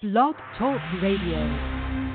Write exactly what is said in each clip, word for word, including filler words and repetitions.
Blog Talk Radio.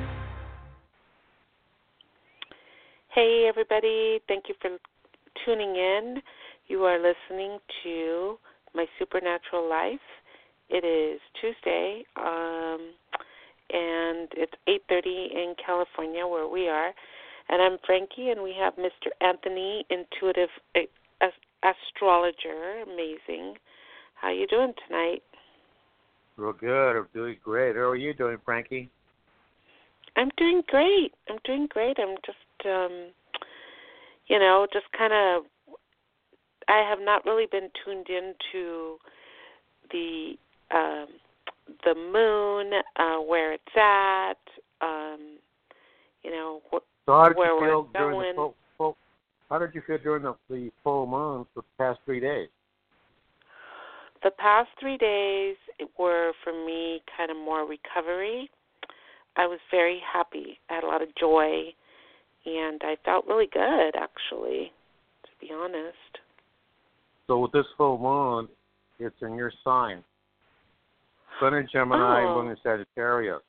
Hey, everybody. Thank you for tuning in. You are listening to My Supernatural Life. It is Tuesday, um, and it's eight thirty in California where we are. And I'm Frankie, and we have Mister Anthony, Intuitive Astrologer. Amazing. How you doing tonight? Real good. I'm doing great. How are you doing, Frankie? I'm doing great. I'm doing great. I'm just, um, you know, just kind of, I have not really been tuned into the um, the moon, uh, where it's at, um, you know, wh- so how did where you feel we're during going. the full, full, how did you feel during the, the full moon for the past three days? The past three days were, for me, kind of more recovery. I was very happy. I had a lot of joy, and I felt really good, actually, to be honest. So with this full moon, it's in your sign. Sun in Gemini, Oh. Moon in Sagittarius.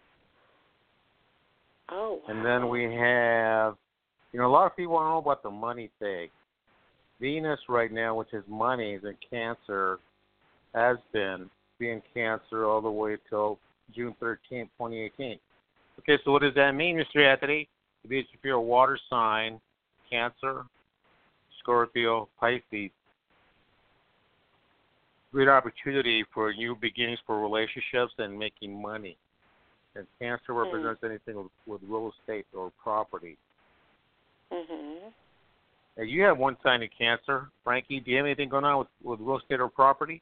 Oh, wow. And then we have, you know, a lot of people want to know about the money thing. Venus right now, which is money, is in Cancer, has been being Cancer all the way till June thirteenth, twenty eighteen. Okay, so what does that mean, Mister Anthony? It means if you're a water sign, Cancer, Scorpio, Pisces, great opportunity for new beginnings for relationships and making money. And Cancer represents mm. anything with, with real estate or property. Mm-hmm. Now, you have one sign in Cancer. Frankie, do you have anything going on with, with real estate or property?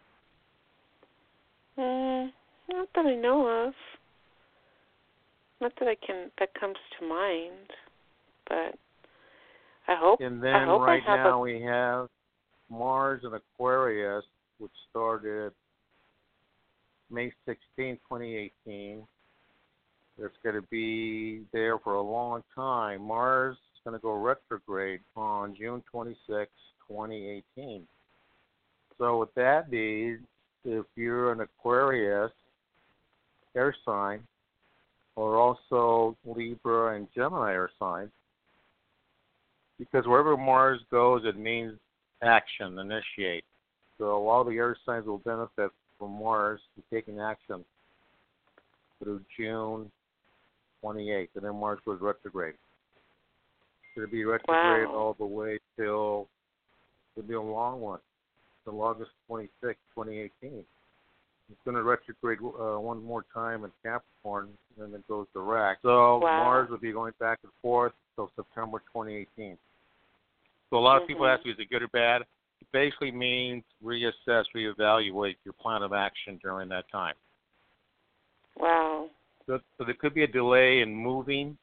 Mm, not that I know of. Not that I can, that comes to mind. But I hope. And then I hope right I have now a... we have Mars in Aquarius, which started May sixteenth, twenty eighteen. It's going to be there for a long time. Mars is going to go retrograde on June twenty-sixth, twenty eighteen. So what that means, if you're an Aquarius air sign, or also Libra and Gemini air signs, because wherever Mars goes, it means action, initiate. So all the air signs will benefit from Mars taking action through June twenty-eighth, and then Mars goes retrograde. It's going to be retrograde wow. all the way till, it'll be a long one, till August twenty-sixth, twenty eighteen. It's going to retrograde uh, one more time in Capricorn, and then it goes direct. So wow. Mars will be going back and forth till September twenty eighteen. So a lot of mm-hmm. people ask me, is it good or bad? It basically means reassess, reevaluate your plan of action during that time. Wow. So, so there could be a delay in moving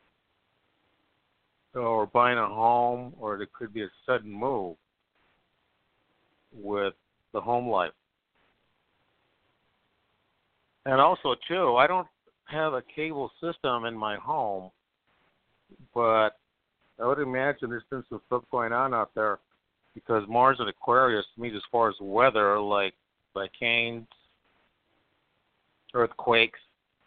or buying a home, or there could be a sudden move with the home life. And also, too, I don't have a cable system in my home, but I would imagine there's been some stuff going on out there because Mars and Aquarius means as far as weather, like hurricanes, earthquakes,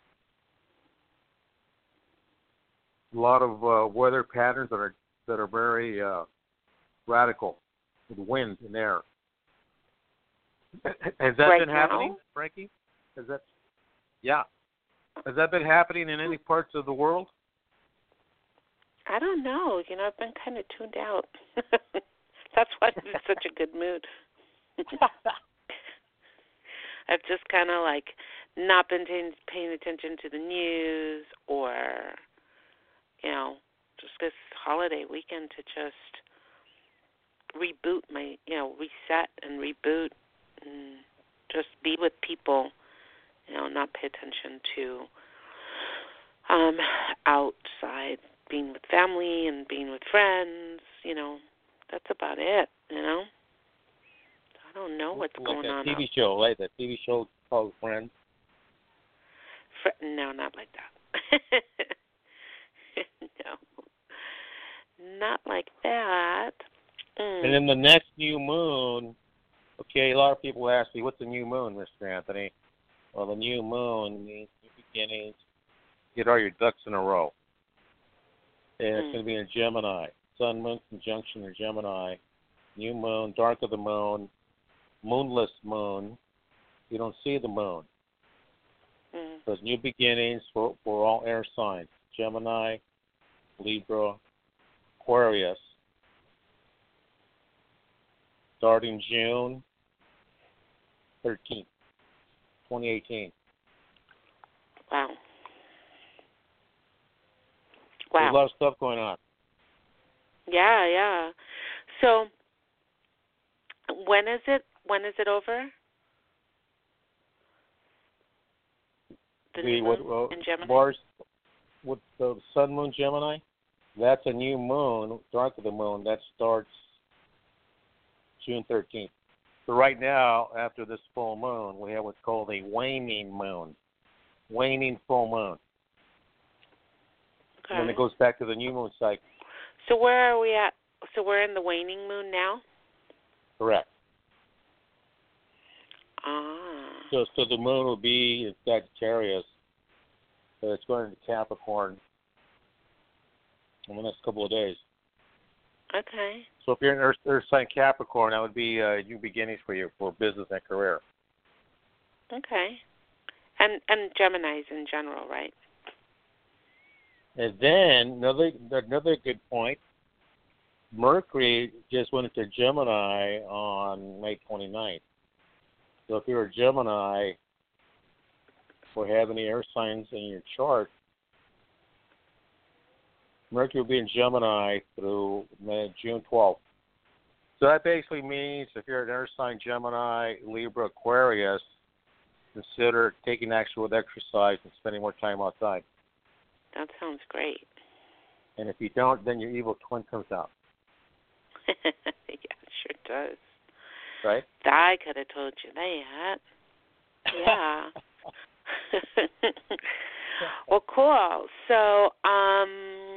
a lot of uh, weather patterns that are that are very uh, radical with wind and air. Has that right been now? happening, Frankie? Has that? Yeah. Has that been happening in any parts of the world? I don't know. You know, I've been kind of tuned out. That's why I'm in such a good mood. I've just kind of like not been t- paying attention to the news or, you know, just this holiday weekend to just reboot my, you know, reset and reboot and just be with people. You know, not pay attention to um, outside, being with family and being with friends. You know, that's about it. You know, I don't know what's like going that on. T V out. show, right? That T V show called Friends. Fr- no, not like that. No, not like that. Mm. And then the next new moon. Okay, a lot of people ask me, "What's a new moon, Mister Anthony?" Uh, Well, the new moon means new beginnings. Get all your ducks in a row. And it's Mm. going to be in Gemini. Sun moon conjunction in Gemini. New moon, dark of the moon, moonless moon. You don't see the moon. Mm. So it's new beginnings for, for all air signs. Gemini, Libra, Aquarius. Starting June thirteenth, twenty eighteen. Wow. There's Wow. a lot of stuff going on. Yeah, yeah. So when is it? When is it over? The, The new what, moon uh, in Gemini. Mars, with the sun, moon, Gemini. That's a new moon, dark of the moon. That starts June thirteenth. So right now, after this full moon, we have what's called a waning moon, waning full moon. Okay. And then it goes back to the new moon cycle. So where are we at? So we're in the waning moon now? Correct. Ah. So, so the moon will be in Sagittarius. So it's going into Capricorn in the next couple of days. Okay. So if you're in Earth, Earth sign Capricorn, that would be uh, new beginnings for you for business and career. Okay. And and Geminis in general, right? And then another another good point. Mercury just went into Gemini on May twenty-ninth. So if you're a Gemini or have any air signs in your chart, Mercury will be in Gemini through May, June twelfth. So that basically means if you're an air sign Gemini, Libra, Aquarius, consider taking action with exercise and spending more time outside. That sounds great. And if you don't, then your evil twin comes out. Yeah, it sure does. Right? I could have told you that. Yeah. Well, cool. So, um,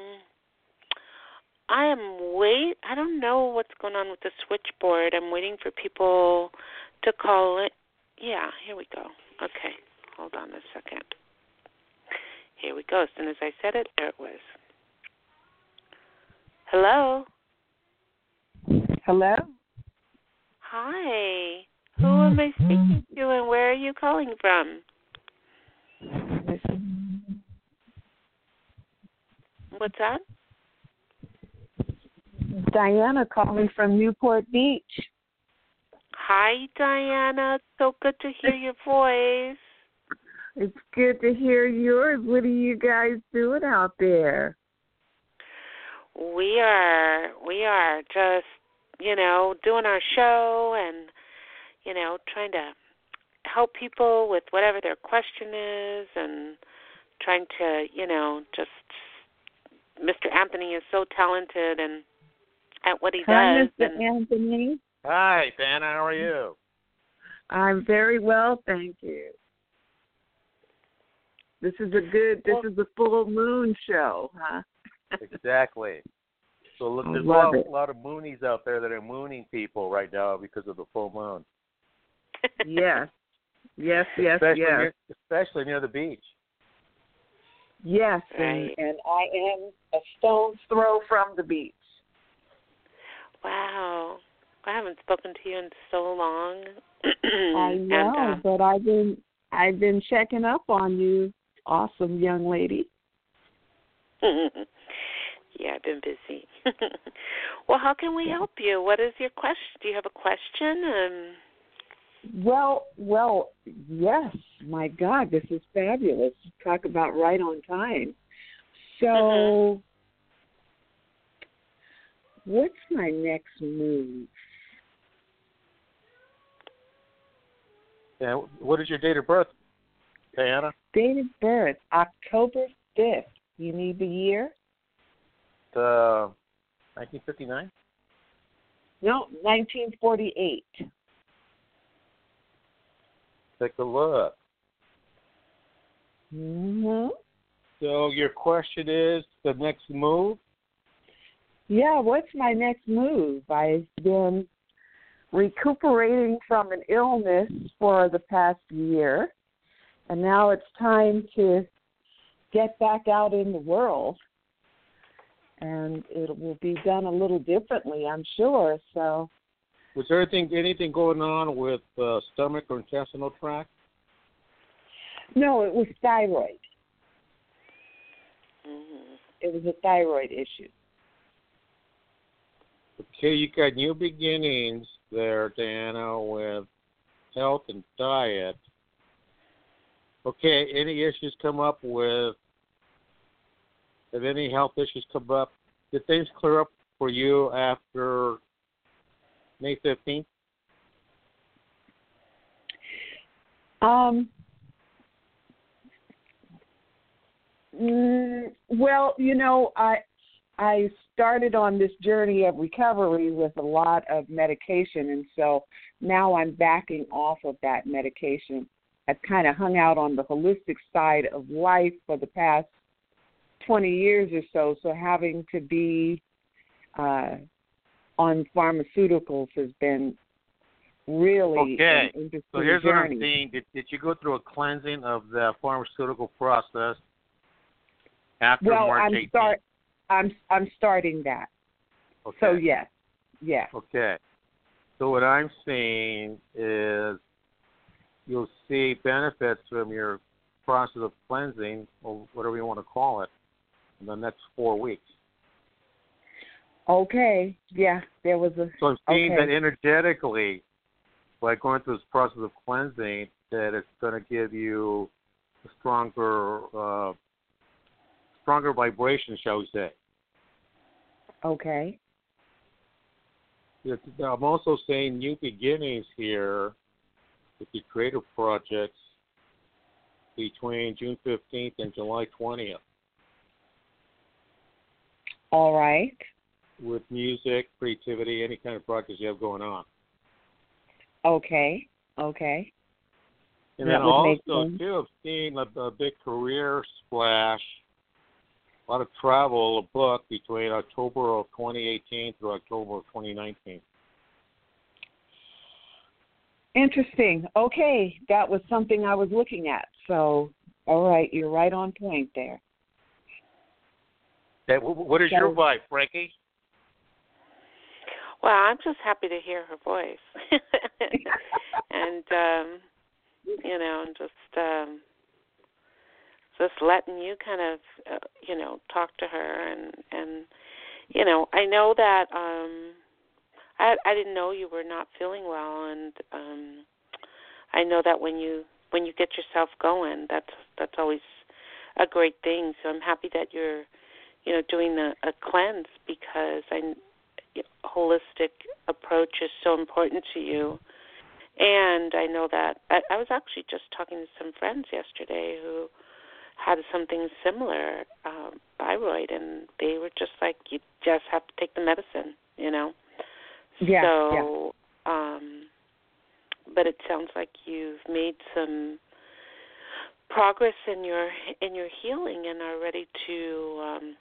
I am wait. I don't know what's going on with the switchboard. I'm waiting for people to call it. Yeah, here we go. Okay, hold on a second. Here we go. As soon as I said it, there it was. Hello. Hello? Hi. Who am I speaking to, and where are you calling from? What's that? Diana calling from Newport Beach. Hi, Diana. So good to hear your voice. It's good to hear yours. What are you guys doing out there? We are we are just, you know, doing our show and, you know, trying to help people with whatever their question is and trying to, you know, just Mister Anthony is so talented and at what he Hi, does. Mister And Anthony. Hi, Dana. How are you? I'm very well, thank you. This is a good, this Well, is a full moon show, huh? Exactly. So look, I there's a love lot, it. a lot of moonies out there that are mooning people right now because of the full moon. Yes. Yes, yes, especially yes. Near, especially near the beach. Yes, Right. and, and I am a stone's throw from the beach. Wow. I haven't spoken to you in so long. I know, and, um, but I've been I've been checking up on you, awesome young lady. yeah, I've been busy. Well, how can we Yeah. help you? What is your question? Do you have a question? Um, Well, well, yes. My God, this is fabulous. Talk about right on time. So, Mhm. what's my next move? And what is your date of birth, Diana? Date of birth, October fifth. You need the year? Uh, nineteen fifty-nine. No, nineteen forty-eight. Take a look. Mm-hmm. So your question is the next move? Yeah, what's my next move? I've been recuperating from an illness for the past year, And now it's time to get back out in the world. And it will be done a little differently, I'm sure. So, was there anything anything going on with uh, stomach or intestinal tract? No, it was thyroid. Mm-hmm. It was a thyroid issue. Okay, you got new beginnings there, Diana, with health and diet. Okay, any issues come up with, have any health issues come up? Did things clear up for you after May fifteenth? Um. Mm, well, you know, I I started on this journey of recovery with a lot of medication, and so now I'm backing off of that medication. I've kind of hung out on the holistic side of life for the past twenty years or so, so having to be uh, on pharmaceuticals has been really okay. an interesting So here's journey. what I'm saying. Did, did you go through a cleansing of the pharmaceutical process after well, March I'm eighteenth? start. I'm I'm starting that. Okay. So yes, yeah. Okay. So what I'm saying is you'll see benefits from your process of cleansing, or whatever you want to call it, in the next four weeks. Okay. Yeah, there was a. So I'm seeing okay. that energetically, by going through this process of cleansing, that it's going to give you a stronger, uh, stronger vibration, shall we say. Okay. I'm also saying new beginnings here with the creative projects between June fifteenth and July twentieth. All right. With music, creativity, any kind of projects you have going on. Okay. Okay. And that then would make also, sense. too, I've seen a, a big career splash, a lot of travel, a book between October of twenty eighteen through October of twenty nineteen. Interesting. Okay, that was something I was looking at. So, all right, you're right on point there. Hey, what is so, your vibe, Frankie? Well, I'm just happy to hear her voice, and um, you know, and just um, just letting you kind of, uh, you know, talk to her, and and you know, I know that um, I I didn't know you were not feeling well, and um, I know that when you when you get yourself going, that's that's always a great thing. So I'm happy that you're, you know, doing a, a cleanse, because I. holistic approach is so important to you. And I know that I, I was actually just talking to some friends yesterday who had something similar, um, thyroid, and they were just like, you just have to take the medicine, you know. Yeah. So, yeah. um, but it sounds like you've made some progress in your in your healing and are ready to um,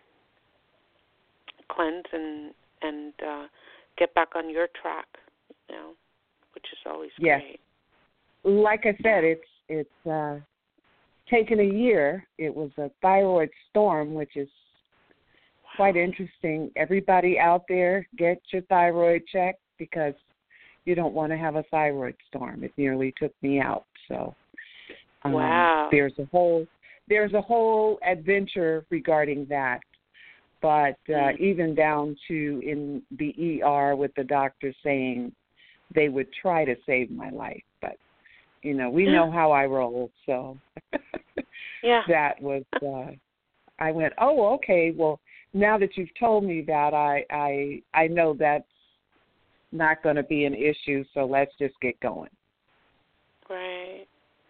cleanse and and uh, get back on your track, you know, which is always yes. great. Like I said, it's it's uh, taken a year. It was a thyroid storm, which is quite interesting. Everybody out there, get your thyroid checked, because you don't want to have a thyroid storm. It nearly took me out. So um, wow. there's a whole there's a whole adventure regarding that. But uh, even down to in the E R with the doctor saying they would try to save my life. But, you know, we know how I roll. So yeah. that was, uh, I went, oh, okay, well, now that you've told me that, I, I, I know that's not going to be an issue, so let's just get going. Right.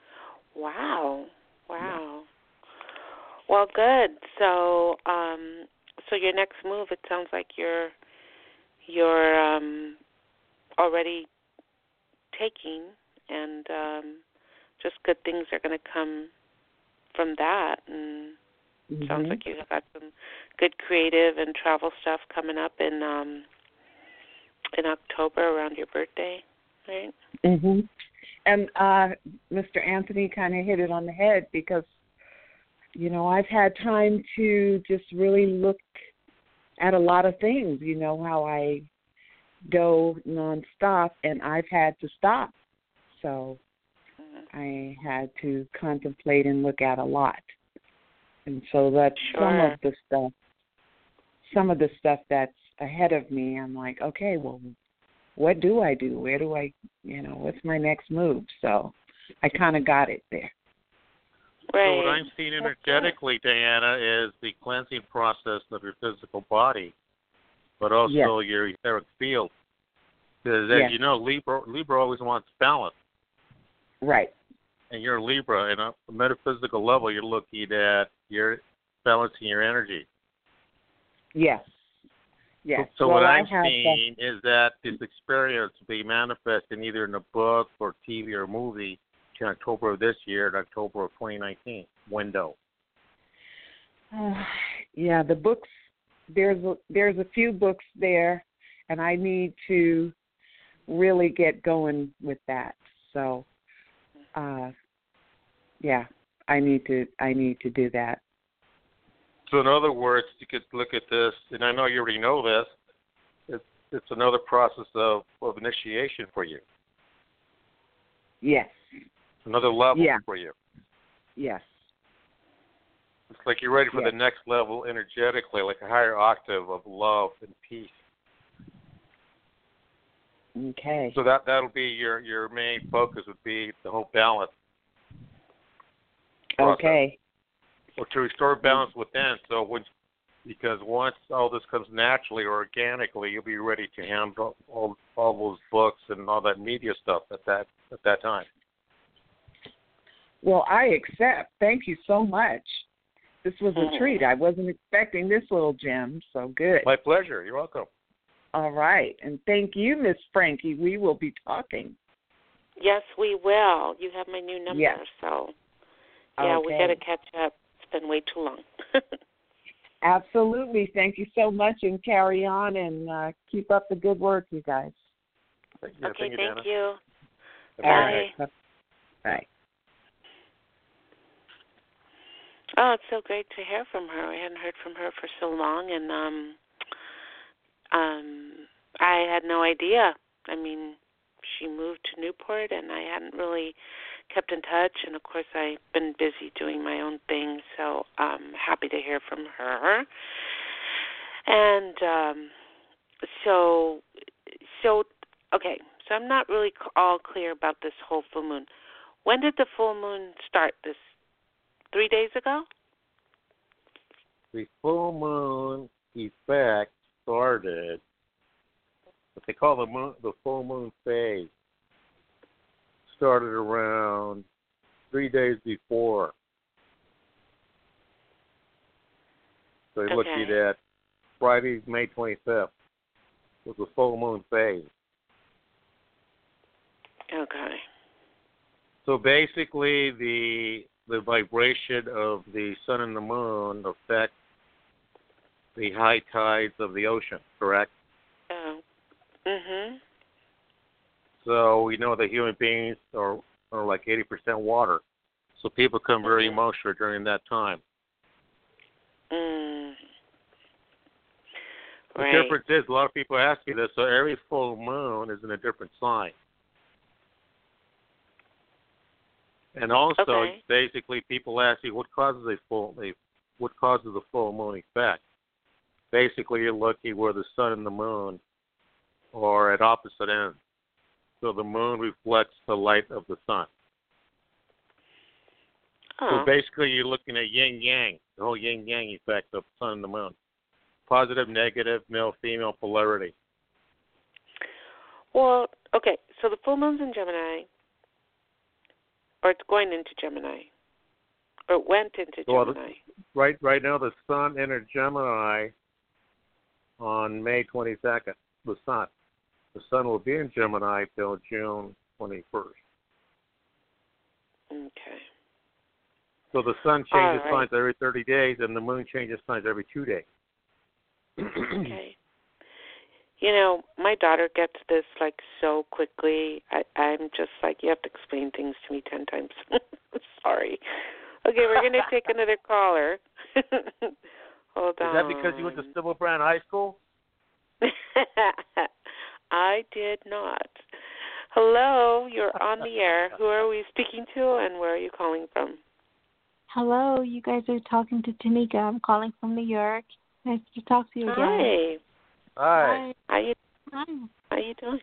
Wow. Wow. Yeah. Well, good. So, um, So your next move, it sounds like you're you're um, already taking, and um, just good things are going to come from that. And Mm-hmm. sounds like you've got some good creative and travel stuff coming up in um, in October around your birthday, right? Mhm. And uh, Mister Anthony kind of hit it on the head because, you know, I've had time to just really look at a lot of things. You know how I go nonstop, and I've had to stop. So I had to contemplate and look at a lot. And so that's Sure. some of the stuff, some of the stuff that's ahead of me. I'm like, okay, well, what do I do? Where do I, you know, what's my next move? So I kind of got it there. Right. So what I'm seeing energetically, Diana, is the cleansing process of your physical body, but also Yes. your etheric field. Because as Yes. you know, Libra, Libra always wants balance. Right. And you're a Libra, and on a metaphysical level, you're looking at your balancing your energy. Yes. Yes. So, so well, what I I'm have seeing is that this experience will be manifested either in a book or T V or movie in October of this year and October of twenty nineteen window. Uh, yeah, the books. There's a, there's a few books there, and I need to really get going with that. So, uh, yeah, I need to I need to do that. So in other words, you could look at this, and I know you already know this. It's it's another process of, of initiation for you. Yes. Another level Yeah. for you. Yes. It's like you're ready for Yes. the next level energetically, like a higher octave of love and peace. Okay. So that that'll be your your main focus would be the whole balance process. Okay. Or to restore balance within. So when, because once all this comes naturally or organically, you'll be ready to handle all all those books and all that media stuff at that at that time. Well, I accept. Thank you so much. This was a treat. I wasn't expecting this little gem, so good. My pleasure. You're welcome. All right. And thank you, Miss Frankie. We will be talking. Yes, we will. You have my new number, Yes. so yeah, we Okay. got to catch up. It's been way too long. Absolutely. Thank you so much, and carry on, and uh, keep up the good work, you guys. Yeah, okay, thank you, thank Dana. you. Have a Bye. good night. Bye. Oh, it's so great to hear from her. I hadn't heard from her for so long, and um, um, I had no idea. I mean, she moved to Newport, and I hadn't really kept in touch. And of course, I've been busy doing my own thing, so I'm happy to hear from her. And um, so, so okay. So I'm not really all clear about this whole full moon. When did the full moon start? This three days ago? The full moon effect started, what they call the moon, the full moon phase, started around three days before. So you're Okay. looking at Friday, May twenty-fifth, was the full moon phase. Okay. So basically, the the vibration of the sun and the moon affect the high tides of the ocean, correct? Oh. Mhm. So we know that human beings are, are like eighty percent water. So people become very Mhm. emotional during that time. Mm. The Right. difference is, a lot of people ask me this, so every full moon is in a different sign. And also, Okay. basically, people ask you what causes a full, a, what causes the full moon effect. Basically, you're looking where the sun and the moon are at opposite ends. So the moon reflects the light of the sun. Oh. So basically, you're looking at yin-yang, the whole yin-yang effect of the sun and the moon. Positive, negative, male-female polarity. Well, okay. So the full moon's in Gemini, or it's going into Gemini, or it went into Well, the- Gemini. Right, right now, the sun entered Gemini on May twenty-second. The sun, the sun will be in Gemini till June twenty-first. Okay. So the sun All changes right. signs every thirty days, and the moon changes signs every two days. Okay. You know, my daughter gets this like so quickly. I, I'm just like, you have to explain things to me ten times. Sorry. Okay, we're going to take another caller. Hold Is on. that because you went to Sybil Brand High School? I did not. Hello, you're on the air. Who are we speaking to, and where are you calling from? Hello, you guys are talking to Tanika. I'm calling from New York. Nice to talk to you again. Hi. Hi. How you? Hi. How you doing?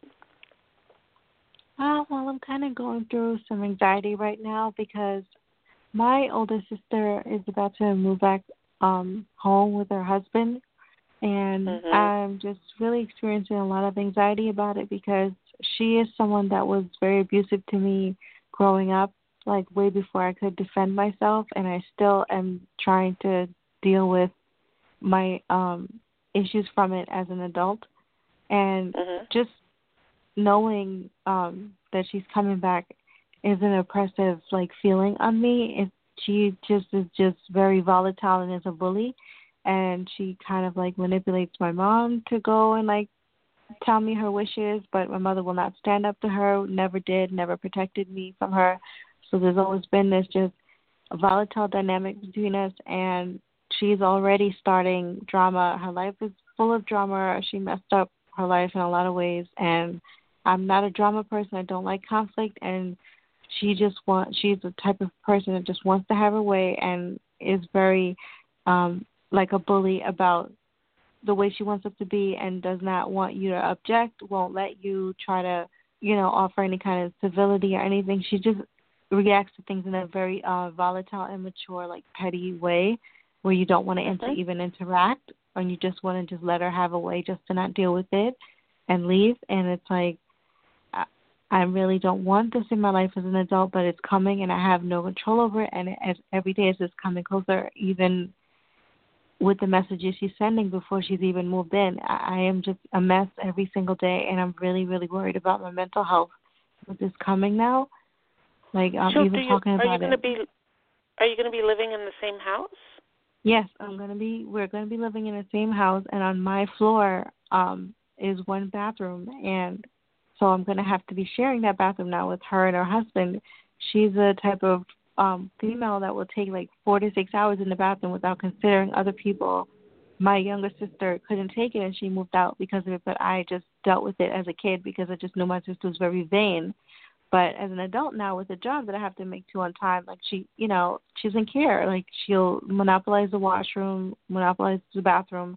Uh, well, I'm kind of going through some anxiety right now because my older sister is about to move back um, home with her husband, and mm-hmm. I'm just really experiencing a lot of anxiety about it because she is someone that was very abusive to me growing up, like way before I could defend myself, and I still am trying to deal with my um, issues from it as an adult. And mm-hmm. just knowing um, that she's coming back is an oppressive like feeling on me. It, she just is just very volatile and is a bully, and she kind of like manipulates my mom to go and like tell me her wishes, but my mother will not stand up to her, never did, never protected me from her. So there's always been this just a volatile dynamic between us, and she's already starting drama. Her life is full of drama. She messed up her life in a lot of ways, and I'm not a drama person. I don't like conflict, and she just wants, she's the type of person that just wants to have her way and is very um, like a bully about the way she wants it to be and does not want you to object, won't let you try to, you know, offer any kind of civility or anything. She just reacts to things in a very uh, volatile, immature, like petty way where you don't want to mm-hmm. inter- even interact, and you just want to just let her have a way just to not deal with it and leave. And it's like, I, I really don't want this in my life as an adult, but it's coming and I have no control over it. And as every day as it's coming closer, even with the messages she's sending before she's even moved in, I, I am just a mess every single day, and I'm really, really worried about my mental health with this coming now. Like I'm so even you, talking are about you gonna it. Be, are you going to be living in the same house? Yes, I'm gonna be. We're gonna be living in the same house, and on my floor um, is one bathroom, and so I'm gonna have to be sharing that bathroom now with her and her husband. She's a type of um, female that will take like four to six hours in the bathroom without considering other people. My younger sister couldn't take it, and she moved out because of it. But I just dealt with it as a kid because I just knew my sister was very vain. But as an adult now with a job that I have to make to on time, like she, you know, she doesn't care. Like she'll monopolize the washroom, monopolize the bathroom,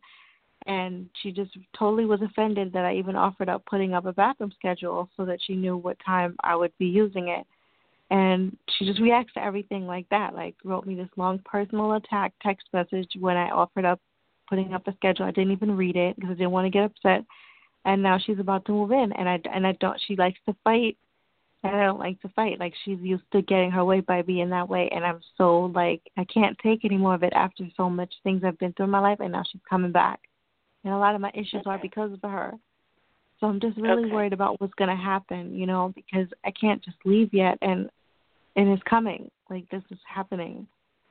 and she just totally was offended that I even offered up putting up a bathroom schedule so that she knew what time I would be using it. And she just reacts to everything like that, like wrote me this long personal attack text message when I offered up putting up a schedule. I didn't even read it because I didn't want to get upset. And now she's about to move in, and I, and I don't, she likes to fight. And I don't like to fight. Like, she's used to getting her way by being that way. And I'm so, like, I can't take any more of it after so much things I've been through in my life. And now she's coming back. And a lot of my issues okay. are because of her. So I'm just really okay. worried about what's going to happen, you know, because I can't just leave yet. And, and it's coming. Like, this is happening.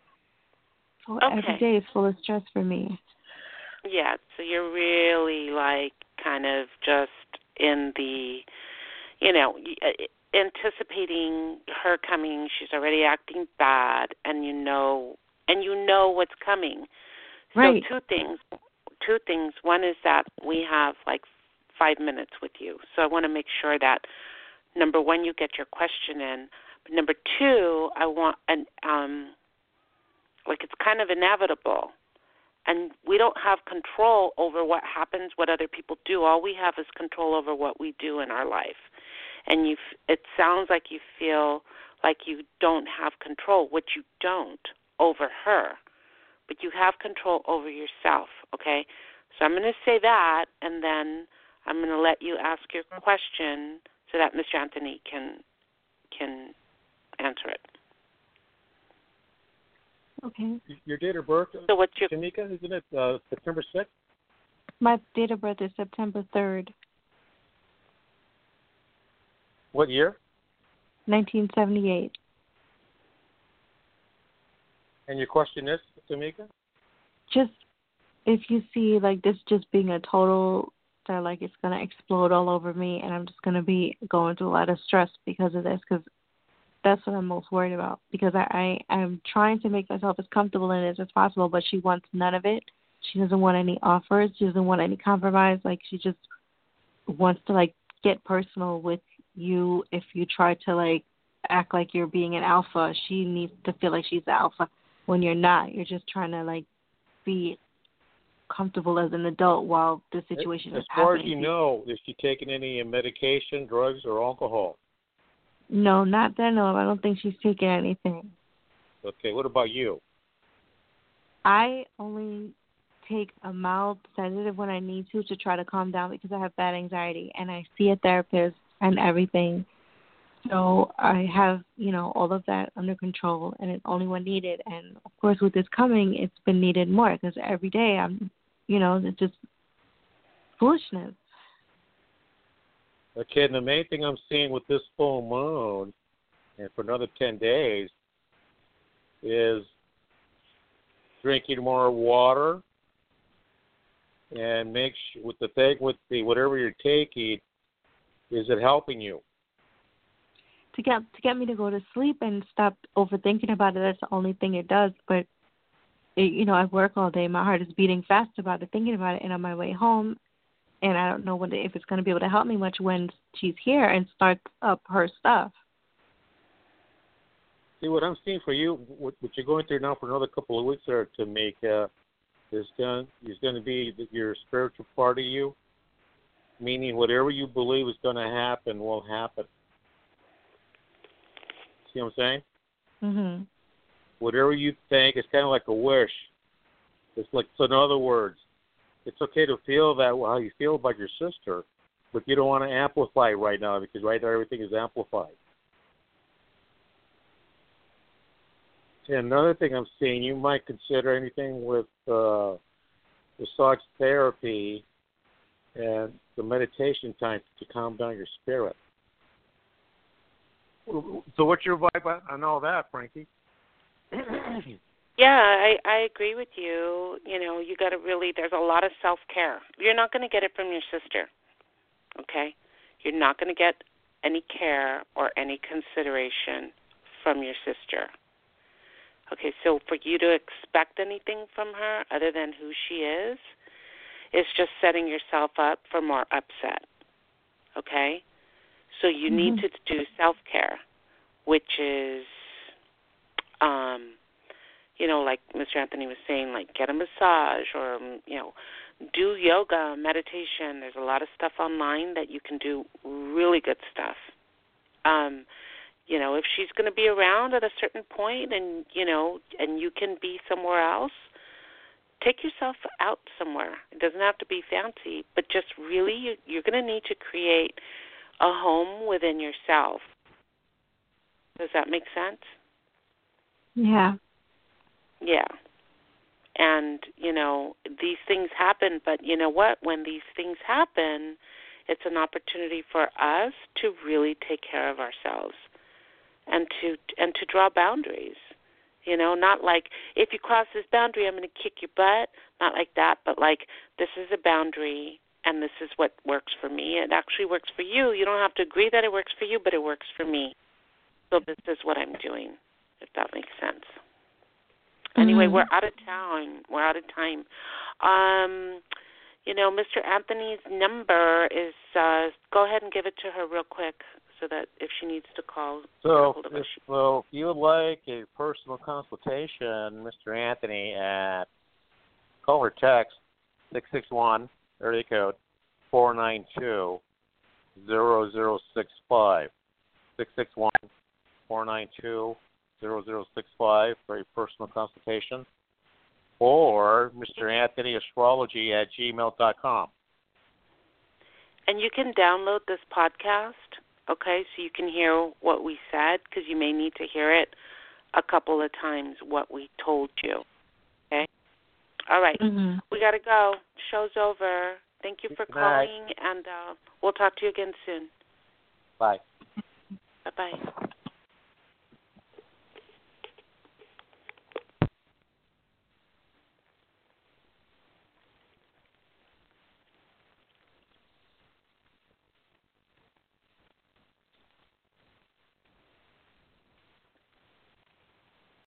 So okay. every day is full of stress for me. Yeah, so you're really, like, kind of just in the, you know, anticipating her coming. She's already acting bad, and you know, and you know what's coming. Right. So two things. Two things. One is that we have like five minutes with you, so I want to make sure that number one, you get your question in. But number two, I want an um, like it's kind of inevitable, and we don't have control over what happens, what other people do. All we have is control over what we do in our life. And you, it sounds like you feel like you don't have control, which you don't, over her. But you have control over yourself, okay? So I'm going to say that, and then I'm going to let you ask your question so that Mister Anthony can can answer it. Okay. Your date of birth, So what's your... Tanika, isn't it uh, September sixth? My date of birth is September third. What year? nineteen seventy-eight. And your question is, Tanika? Just if you see like this just being a total that like it's gonna explode all over me, and I'm just gonna be going through a lot of stress because of this. Because that's what I'm most worried about. Because I, I I'm trying to make myself as comfortable in it as possible, but she wants none of it. She doesn't want any offers. She doesn't want any compromise. Like she just wants to like get personal with you. If you try to like act like you're being an alpha, she needs to feel like she's the alpha when you're not. You're just trying to like be comfortable as an adult while the situation as is happening. As far as you know, is she taking any medication, drugs, or alcohol? No, not that I know of. I don't think she's taking anything. Okay, what about you? I only take a mild sedative when I need to to try to calm down because I have bad anxiety, and I see a therapist and everything. So I have, you know, all of that under control, and it's only when needed. And, of course, with this coming, it's been needed more because every day I'm, you know, it's just foolishness. Okay, and the main thing I'm seeing with this full moon, and for another ten days, is drinking more water, and make sure, with the thing with the whatever you're taking, is it helping you? To get to get me to go to sleep and stop overthinking about it, that's the only thing it does. But, it, you know, I work all day. My heart is beating fast about it, thinking about it. And on my way home, and I don't know when, if it's going to be able to help me much when she's here and starts up her stuff. See, what I'm seeing for you, what, what you're going through now for another couple of weeks there to make, uh, is going, is going to be your spiritual part of you, meaning whatever you believe is going to happen will happen. See what I'm saying? Mm-hmm. Whatever you think, it's kind of like a wish. It's like, so in other words, it's okay to feel that how you feel about your sister, but you don't want to amplify it right now because right now everything is amplified. And another thing I'm seeing, you might consider anything with uh, massage therapy and the meditation time to calm down your spirit. So what's your vibe on all that, Frankie? Yeah, I, I agree with you. You know, you got to really, there's a lot of self-care. You're not going to get it from your sister, okay? You're not going to get any care or any consideration from your sister. Okay, so for you to expect anything from her other than who she is, is just setting yourself up for more upset, okay? So you mm-hmm. need to do self-care, which is, um, you know, like Mister Anthony was saying, like get a massage or, you know, do yoga, meditation. There's a lot of stuff online that you can do, really good stuff. Um, you know, if she's going to be around at a certain point and, you know, and you can be somewhere else, take yourself out somewhere. It doesn't have to be fancy, but just really you, you're going to need to create a home within yourself. Does that make sense? Yeah. Yeah. And, you know, these things happen, but you know what? When these things happen, it's an opportunity for us to really take care of ourselves and to and to draw boundaries. You know, not like, if you cross this boundary, I'm going to kick your butt. Not like that, but like, this is a boundary, and this is what works for me. It actually works for you. You don't have to agree that it works for you, but it works for me. So this is what I'm doing, if that makes sense. Anyway, mm-hmm. we're out of time. We're out of time. Um, you know, Mister Anthony's number is, uh, go ahead and give it to her real quick so that if she needs to call. So, if, well, if you would like a personal consultation, Mister Anthony, at call or text six six one, area code four nine two, zero zero six five. six six one, four nine two, zero zero six five for a personal consultation, or Mister Anthony Astrology at gmail dot com. And you can download this podcast, okay, so you can hear what we said, because you may need to hear it a couple of times, what we told you, okay? All right, mm-hmm. we got to go. Show's over. Thank you for Good calling, night. and uh, we'll talk to you again soon. Bye. Bye-bye.